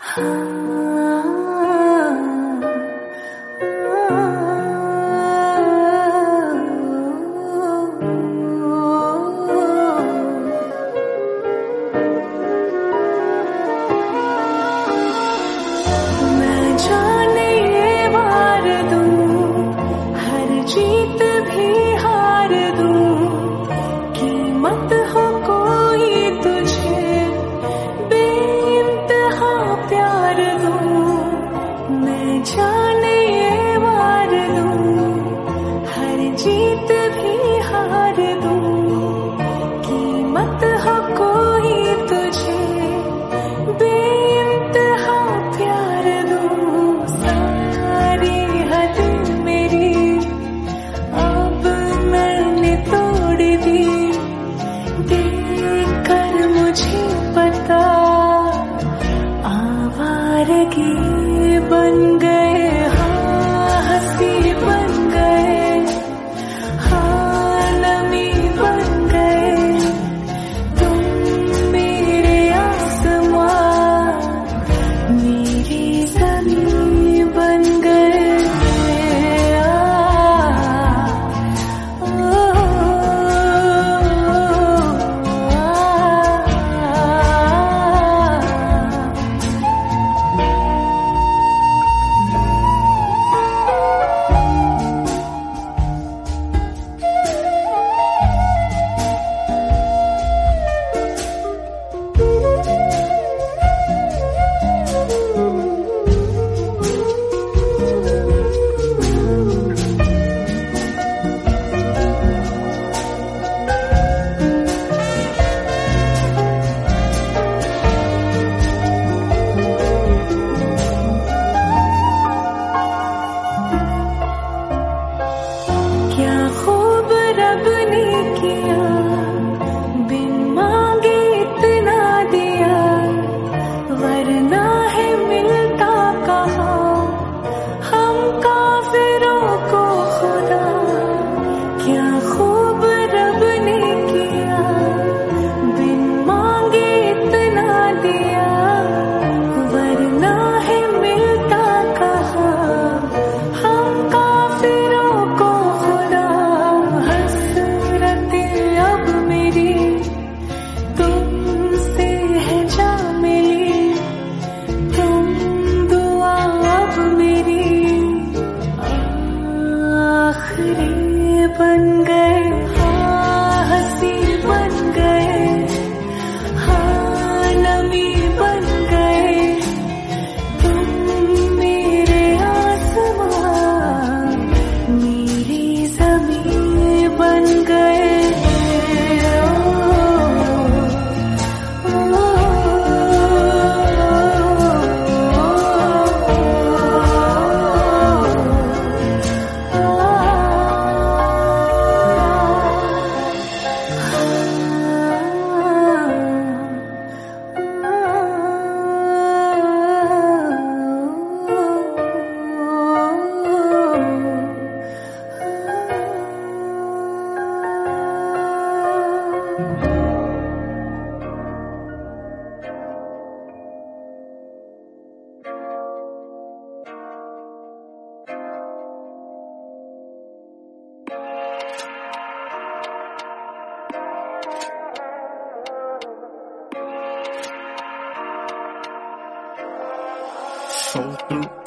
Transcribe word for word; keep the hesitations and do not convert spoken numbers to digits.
जाने ये वार दूं, हर जीत भी हार दूं, कीमत हो कोई तुझे बेइंतहा प्यार दूं। सारी हद मेरी अब मैंने तोड़ दी, देख कर मुझे पता आवारगी बन गए, हाँ हंसी बन गए, हाँ नमी बन गए, तुम मेरे आसमां मेरी ज़मीं बन गए। क्या खूब रब ने किया, बिन मांगे इतना दिया, वरना है मिलता कहाँ हम काफिरों को खुदा। क्या खूब रब ने किया, बिन मांगे इतना दिया, वरना है मिलता कहाँ हम काफिरों को। अब मेरी तुमसे है जा मिली, तुम दुआ अब मेरी आखिरी बन गए, हाँ हंसी बन गए, हाँ नमी बन गए, तुम मेरे आसमां मेरी ज़मीं बन गए। Soul through